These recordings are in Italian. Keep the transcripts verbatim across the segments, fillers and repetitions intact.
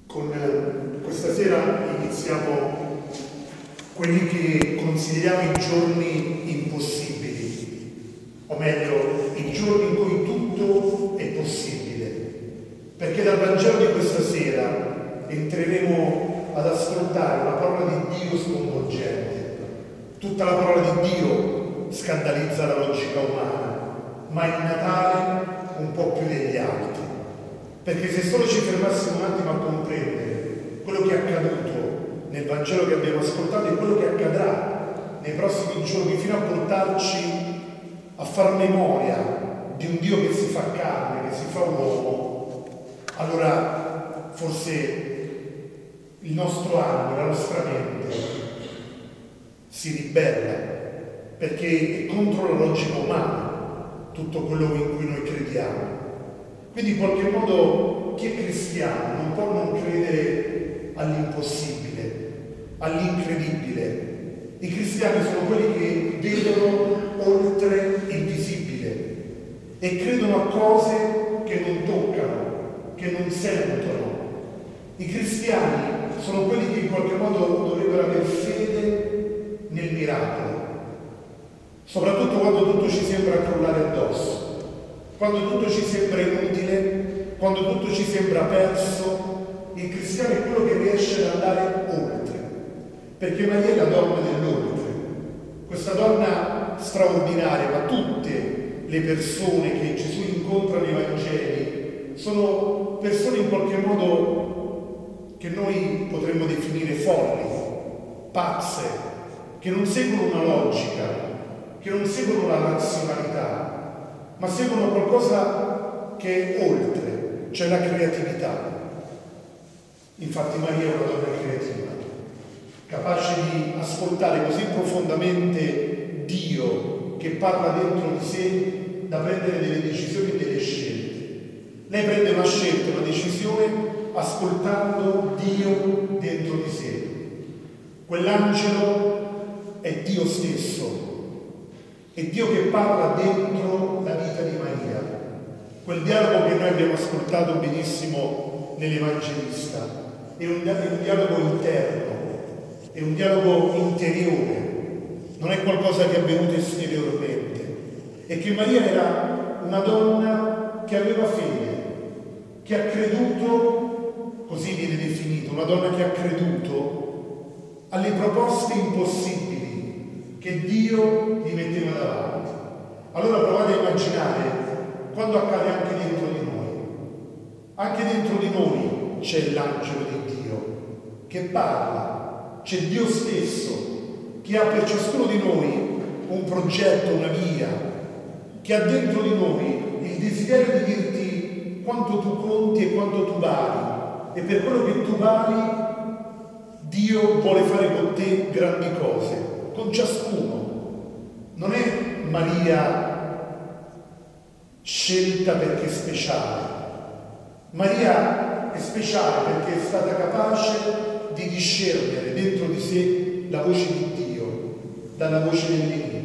Con questa sera iniziamo quelli che consideriamo i giorni impossibili, o meglio, i giorni in cui tutto è possibile, perché dal Vangelo di questa sera entreremo ad ascoltare una parola di Dio sconvolgente. Tutta la parola di Dio scandalizza la logica umana, ma il Natale un po' più degli altri. Perché se solo ci fermassimo un attimo a comprendere quello che è accaduto nel Vangelo che abbiamo ascoltato e quello che accadrà nei prossimi giorni, fino a portarci a far memoria di un Dio che si fa carne, che si fa uomo, allora forse il nostro animo, la nostra mente si ribella, perché è contro la logica umana tutto quello in cui noi crediamo. Quindi in qualche modo chi è cristiano non può non credere all'impossibile, all'incredibile. I cristiani sono quelli che vedono oltre il visibile e credono a cose che non toccano, che non sentono. I cristiani sono quelli che in qualche modo dovrebbero avere fede nel miracolo, soprattutto quando tutto ci sembra crollare addosso. Quando tutto ci sembra inutile, quando tutto ci sembra perso, il cristiano è quello che riesce ad andare oltre. Perché Maria è la donna dell'oltre. Questa donna straordinaria, ma tutte le persone che Gesù incontra nei Vangeli sono persone in qualche modo che noi potremmo definire folli, pazze, che non seguono una logica, che non seguono la razionalità, ma seguono qualcosa che è oltre, cioè la creatività. Infatti Maria è una donna creativa, capace di ascoltare così profondamente Dio che parla dentro di sé da prendere delle decisioni e delle scelte. Lei prende una scelta, una decisione ascoltando Dio dentro di sé. Quell'angelo è Dio stesso. È Dio che parla dentro la vita di Maria. Quel dialogo che noi abbiamo ascoltato benissimo nell'Evangelista è un, è un dialogo interno, è un dialogo interiore, non è qualcosa che è avvenuto esteriormente. E che Maria era una donna che aveva fede, che ha creduto, così viene definito, una donna che ha creduto alle proposte impossibili che Dio gli metteva davanti. Allora provate a immaginare quando accade anche dentro di noi. Anche dentro di noi c'è l'angelo di Dio che parla, c'è Dio stesso che ha per ciascuno di noi un progetto, una via, che ha dentro di noi il desiderio di dirti quanto tu conti e quanto tu vali, e per quello che tu vali Dio vuole fare con te grandi cose. Con ciascuno. Non è Maria scelta perché è speciale. Maria è speciale perché è stata capace di discernere dentro di sé la voce di Dio dalla voce del nemico.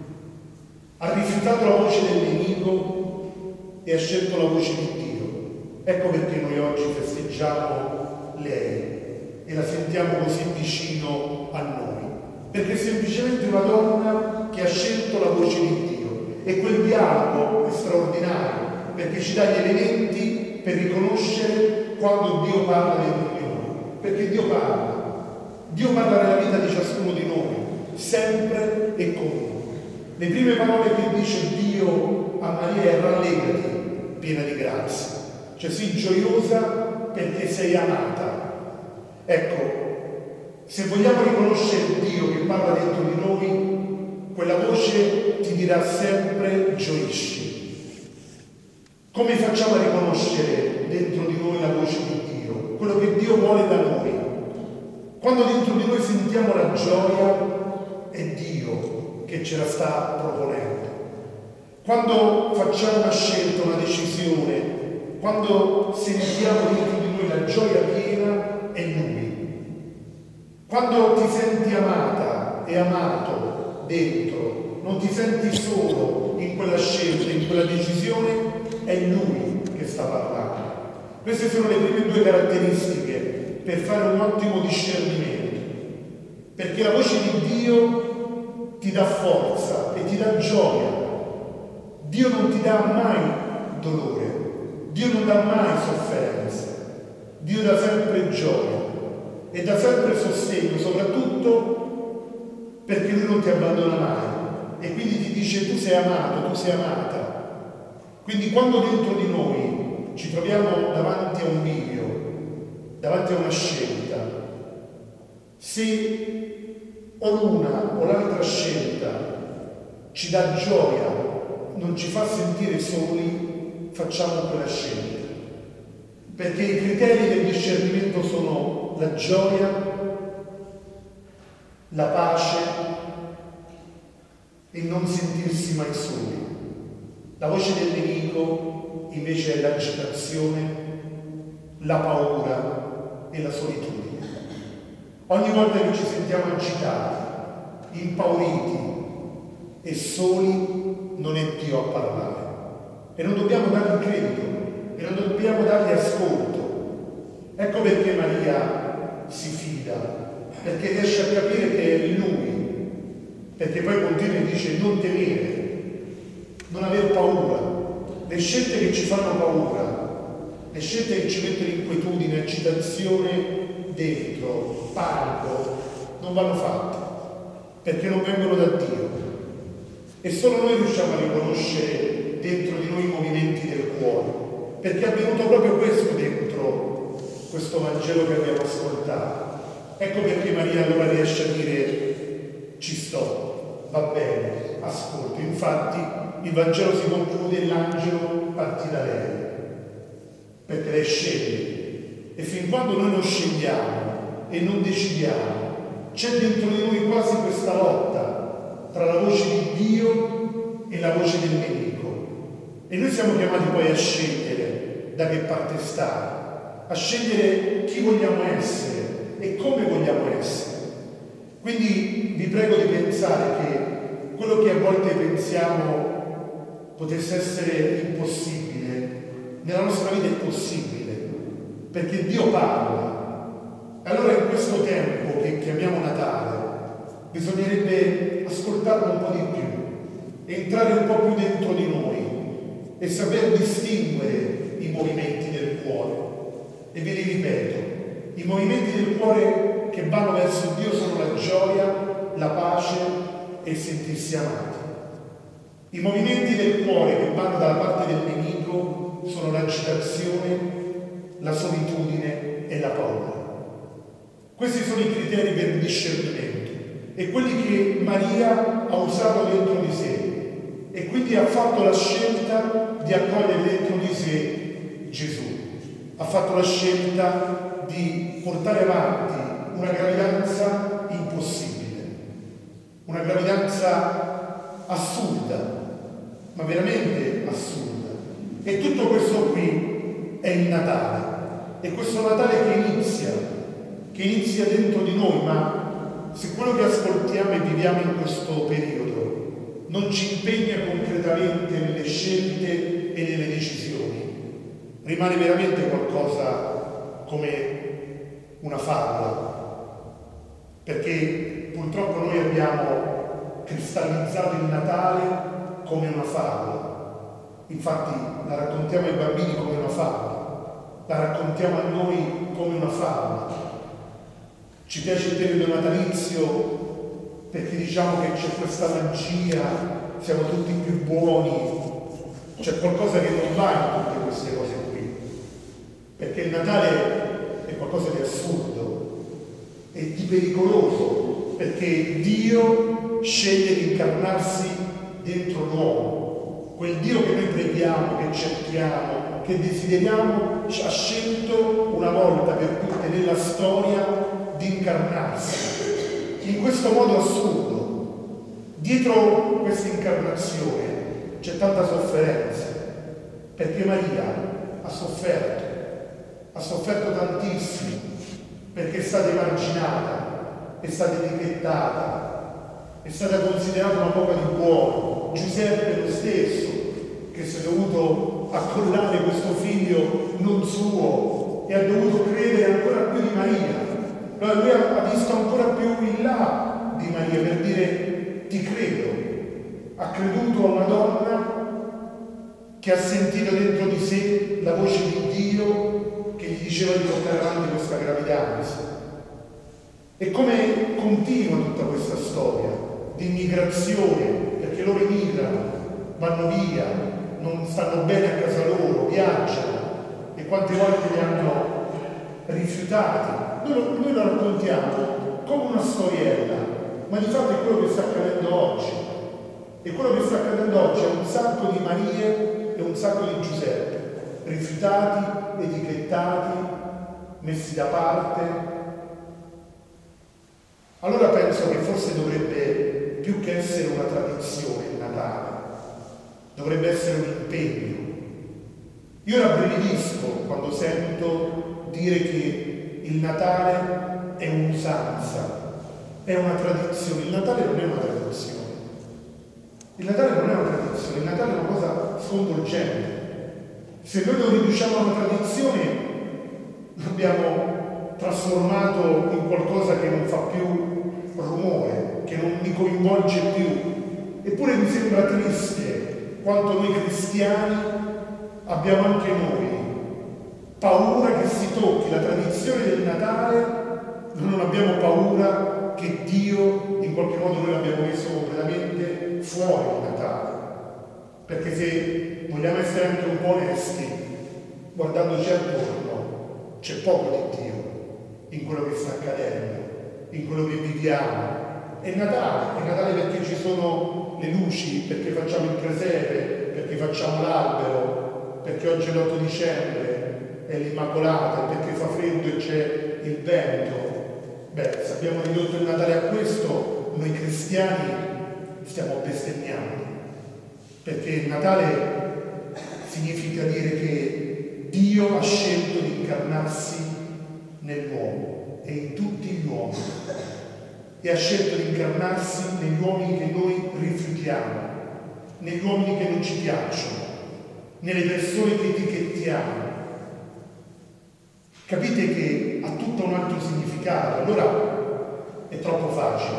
Ha rifiutato la voce del nemico e ha scelto la voce di Dio. Ecco perché noi oggi festeggiamo lei e la sentiamo così vicino a noi. Perché è semplicemente una donna che ha scelto la voce di Dio. E quel dialogo è straordinario, perché ci dà gli elementi per riconoscere quando Dio parla dentro di noi. Perché Dio parla. Dio parla nella vita di ciascuno di noi, sempre e comunque. Le prime parole che dice Dio a Maria è: rallegrati, piena di grazia. Cioè sii gioiosa perché sei amata. Ecco, se vogliamo riconoscere Dio che parla dentro di noi, quella voce ti dirà sempre: gioisci. Come facciamo a riconoscere dentro di noi la voce di Dio? Quello che Dio vuole da noi. Quando dentro di noi sentiamo la gioia, è Dio che ce la sta proponendo. Quando facciamo una scelta, una decisione, quando sentiamo dentro di noi la gioia piena, è Lui. Quando ti senti amata e amato dentro, non ti senti solo in quella scelta, in quella decisione, è Lui che sta parlando. Queste sono le prime due caratteristiche per fare un ottimo discernimento, perché la voce di Dio ti dà forza e ti dà gioia. Dio non ti dà mai dolore, Dio non dà mai sofferenza, Dio dà sempre gioia e dà sempre sostegno, soprattutto perché Lui non ti abbandona mai e quindi ti dice tu sei amato, tu sei amata. Quindi quando dentro di noi ci troviamo davanti a un bivio, davanti a una scelta, se o l'una o l'altra scelta ci dà gioia, non ci fa sentire soli, facciamo quella scelta. Perché i criteri del discernimento sono la gioia, la pace e non sentirsi mai soli. La voce del nemico invece è l'agitazione, la paura e la solitudine. Ogni volta che ci sentiamo agitati, impauriti e soli, non è Dio a parlare. E non dobbiamo dargli credito, e non dobbiamo dargli ascolto. Ecco perché Maria si fida, perché riesce a capire che è Lui, perché poi continua e dice non temere, non aver paura. Le scelte che ci fanno paura, le scelte che ci mettono inquietudine, agitazione dentro, panico, non vanno fatte, perché non vengono da Dio. E solo noi riusciamo a riconoscere dentro di noi i movimenti del cuore, perché è avvenuto proprio questo dentro questo Vangelo che abbiamo ascoltato. Ecco perché Maria allora riesce a dire ci sto, va bene, ascolto. Infatti il Vangelo si conclude e l'angelo partì da lei, perché lei sceglie. E fin quando noi non scegliamo e non decidiamo, c'è dentro di noi quasi questa lotta tra la voce di Dio e la voce del nemico. E noi siamo chiamati poi a scegliere da che parte stare, a scegliere chi vogliamo essere e come vogliamo essere. Quindi vi prego di pensare che quello che a volte pensiamo potesse essere impossibile, nella nostra vita è possibile, perché Dio parla. Allora in questo tempo che chiamiamo Natale bisognerebbe ascoltarlo un po' di più, entrare un po' più dentro di noi e saper distinguere i movimenti del cuore. E ve li ripeto, i movimenti del cuore che vanno verso Dio sono la gioia, la pace e il sentirsi amati. I movimenti del cuore che vanno dalla parte del nemico sono l'agitazione, la solitudine e la paura. Questi sono i criteri per il discernimento e quelli che Maria ha usato dentro di sé e quindi ha fatto la scelta di accogliere dentro di sé Gesù. Ha fatto la scelta di portare avanti una gravidanza impossibile, una gravidanza assurda, ma veramente assurda. E tutto questo qui è il Natale. E questo Natale che inizia, che inizia dentro di noi, ma se quello che ascoltiamo e viviamo in questo periodo non ci impegna concretamente nelle scelte e nelle decisioni, rimane veramente qualcosa come una favola, perché purtroppo noi abbiamo cristallizzato il Natale come una favola. Infatti la raccontiamo ai bambini come una favola, la raccontiamo a noi come una favola. Ci piace il periodo natalizio perché diciamo che c'è questa magia, siamo tutti più buoni, c'è qualcosa che non va in tutte queste cose qui, perché il Natale è qualcosa di assurdo e di pericoloso, perché Dio sceglie di incarnarsi dentro l'uomo. Quel Dio che noi preghiamo, che cerchiamo, che desideriamo, ha scelto una volta per tutte nella storia di incarnarsi in questo modo assurdo. Dietro questa incarnazione c'è tanta sofferenza, perché Maria ha sofferto, ha sofferto tantissimo, perché è stata emarginata, è stata etichettata, è stata considerata una poca di buono. Giuseppe lo stesso, che si è dovuto accollare questo figlio non suo e ha dovuto credere ancora più di Maria, Allora lui ha visto ancora più in là di Maria per dire ti credo. Ha creduto a una donna che ha sentito dentro di sé la voce di Dio che gli diceva di portare avanti questa gravidanza. E come continua tutta questa storia di immigrazione, perché loro emigrano, vanno via, non stanno bene a casa loro, viaggiano, e quante volte li hanno rifiutati. Noi lo, noi lo raccontiamo come una storiella, ma di fatto è quello che sta accadendo oggi. E quello che sta accadendo oggi è un sacco di Marie e un sacco di Giuseppe, rifiutati, etichettati, messi da parte. Allora penso che forse dovrebbe, più che essere una tradizione il Natale, dovrebbe essere un impegno. Io rabbrividisco quando sento dire che il Natale è un'usanza, è una tradizione. Il Natale non è una tradizione. Il Natale non è una tradizione, il Natale è una cosa sconvolgente. Se noi lo riduciamo a una tradizione, l'abbiamo trasformato in qualcosa che non fa più rumore, che non mi coinvolge più. Eppure mi sembra triste quanto noi cristiani abbiamo anche noi paura che si tocchi la tradizione del Natale, non abbiamo paura che Dio in qualche modo noi l'abbiamo messo completamente fuori il Natale. Perché se vogliamo essere anche un po' onesti, guardandoci attorno, c'è poco di Dio in quello che sta accadendo, in quello che viviamo. È Natale, è Natale perché ci sono le luci, perché facciamo il presepe, perché facciamo l'albero, perché oggi è l'otto dicembre, è l'Immacolata, perché fa freddo e c'è il vento. Beh, se abbiamo ridotto il Natale a questo, noi cristiani stiamo bestemmiando, perché il Natale significa dire che Dio ha scelto di incarnarsi nell'uomo e in tutti gli uomini, e ha scelto di incarnarsi negli uomini che noi rifiutiamo, negli uomini che non ci piacciono, nelle persone che etichettiamo. Capite che ha tutto un altro significato. Allora è troppo facile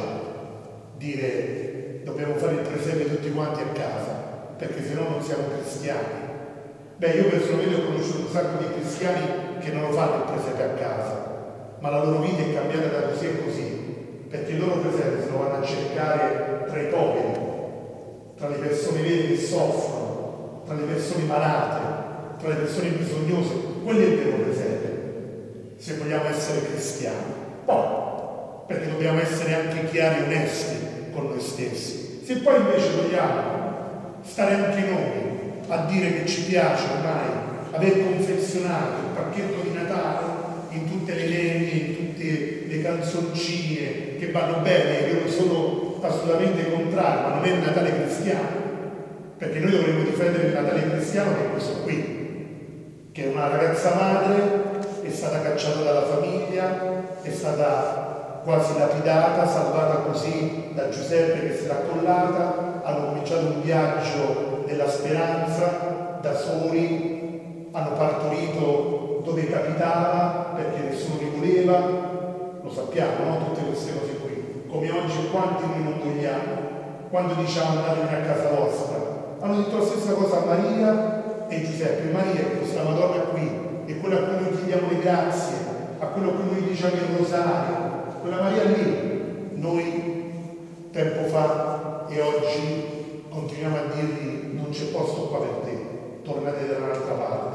dire dobbiamo fare il presepe tutti quanti a casa, perché se no non siamo cristiani. Beh, io personalmente ho conosciuto un sacco di cristiani che non lo fanno il presepe a casa, ma la loro vita è cambiata da così e così, perché il loro presepe se lo vanno a cercare tra i poveri, tra le persone vere che soffrono, tra le persone malate, tra le persone bisognose. Quello è il vero presepe, se vogliamo essere cristiani. Poi, perché dobbiamo essere anche chiari e onesti con noi stessi. Se poi invece vogliamo stare anche noi a dire che ci piace ormai aver confezionato il pacchetto di Natale in tutte le legne, in tutte le canzoncine che vanno bene, io sono assolutamente contrario, ma non è il Natale cristiano, perché noi dovremmo difendere il Natale cristiano, che è questo qui, che è una ragazza madre, è stata cacciata dalla famiglia, è stata quasi lapidata, salvata così da Giuseppe che si era accollata, hanno cominciato un viaggio della speranza da soli, hanno partorito dove capitava perché nessuno li voleva, lo sappiamo, no? Tutte queste cose qui. Come oggi quanti noi non vogliamo, quando diciamo andatevene a casa vostra, hanno detto la stessa cosa a Maria e Giuseppe. Maria è questa Madonna qui, è quella a cui noi chiediamo le grazie, a quello a cui noi diciamo il rosario, quella Maria lì. Noi tempo fa e oggi continuiamo a dirgli non c'è posto qua per te, tornate da un'altra parte.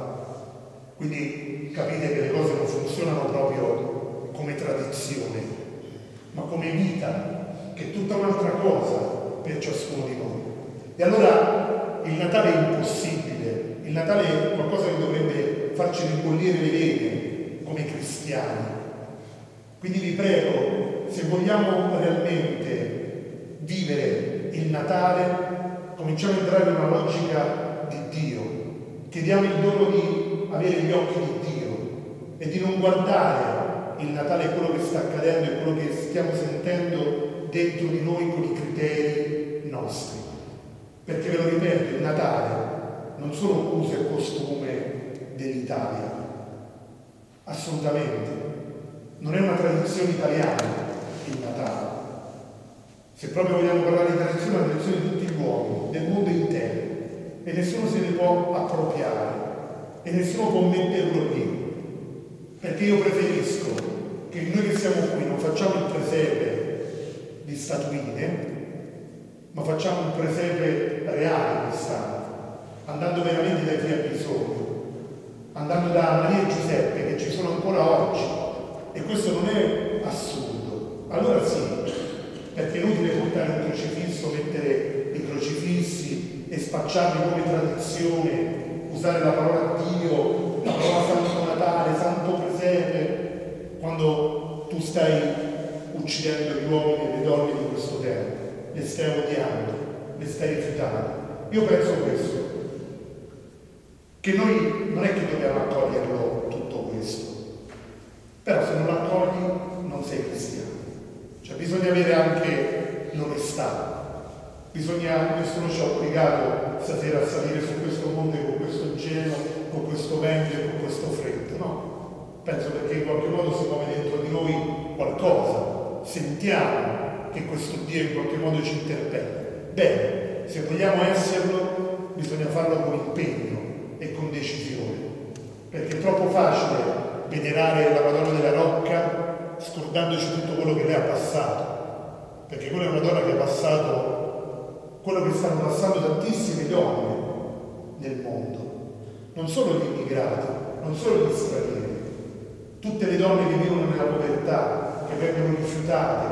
Quindi capite che le cose non funzionano proprio come tradizione, ma come vita, che è tutta un'altra cosa per ciascuno di noi. E allora il Natale è impossibile, il Natale è qualcosa che dovrebbe farci ribollire le vene come cristiani. Quindi vi prego, se vogliamo realmente vivere il Natale, cominciamo a entrare in una logica di Dio, chiediamo il dono di avere gli occhi di Dio e di non guardare il Natale, quello che sta accadendo e quello che stiamo sentendo dentro di noi con i criteri nostri. Perché ve lo ripeto, il Natale non solo un uso e costume dell'Italia, assolutamente, non è una tradizione italiana il Natale. Se proprio vogliamo parlare di tradizione, è una tradizione di tutti gli uomini, del mondo intero, e nessuno se ne può appropriare e nessuno può metterlo lì, perché io preferisco che noi che siamo qui non facciamo il presepe di statuine, ma facciamo un presepe reale quest'anno, andando veramente da chi ha bisogno, andando da Maria e Giuseppe che ci sono ancora oggi, e questo non è assurdo. Allora sì, perché è inutile portare un crocifisso, mettere i crocifissi e spacciarli come tradizione, usare la parola Dio, la parola Santo Natale, Santo Presepe, quando tu stai uccidendo gli uomini e le donne di questo tempo, le stai odiando, le stai rifiutando. Io penso questo, che noi non è che dobbiamo accoglierlo tutto questo, però se non lo accogli non sei cristiano. Cioè bisogna avere anche l'onestà, bisogna, nessuno ci ha obbligato stasera a salire su questo monte con questo gelo, con questo vento e con questo freddo, no? Penso perché in qualche modo si muove dentro di noi qualcosa, sentiamo che questo Dio in qualche modo ci interpella. Bene, se vogliamo esserlo bisogna farlo con impegno e con decisione, perché è troppo facile venerare la Madonna della Rocca scordandoci tutto quello che lei ha passato, perché quella è una donna che ha passato quello che stanno passando tantissime donne nel mondo, non solo gli immigrati, non solo gli stranieri, tutte le donne che vivono nella povertà, che vengono rifiutate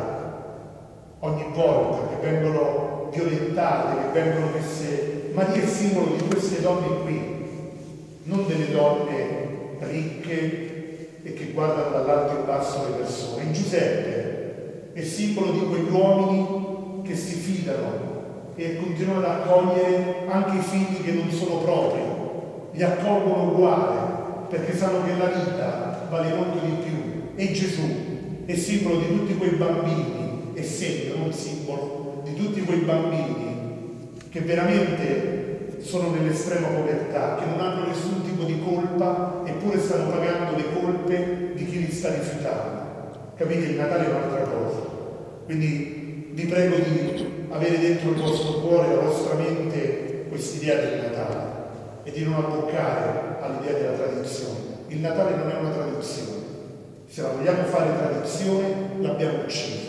ogni volta, che vengono violentate, che vengono messe. Maria è simbolo di queste donne qui, non delle donne ricche e che guardano dall'alto in basso le persone. In Giuseppe è simbolo di quegli uomini che si fidano e continuano ad accogliere anche i figli che non sono propri, li accolgono uguali perché sanno che la vita vale molto di più. E Gesù è simbolo di tutti quei bambini, è segno, non simbolo, di tutti quei bambini che veramente sono nell'estrema povertà, che non hanno nessun tipo di colpa, eppure stanno pagando le colpe di chi li sta rifiutando. Capite? Il Natale è un'altra cosa. Quindi vi prego di avere dentro il vostro cuore, la vostra mente, quest'idea del Natale e di non abboccare all'idea della tradizione. Il Natale non è una tradizione. Se la vogliamo fare tradizione, l'abbiamo ucciso.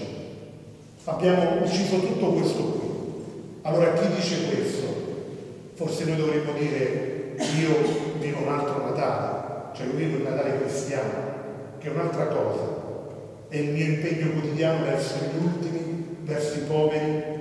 Abbiamo ucciso tutto questo qui. Allora chi dice questo? Forse noi dovremmo dire io vivo un altro Natale, cioè io vivo il Natale cristiano, che è un'altra cosa. È il mio impegno quotidiano verso gli ultimi, verso i poveri,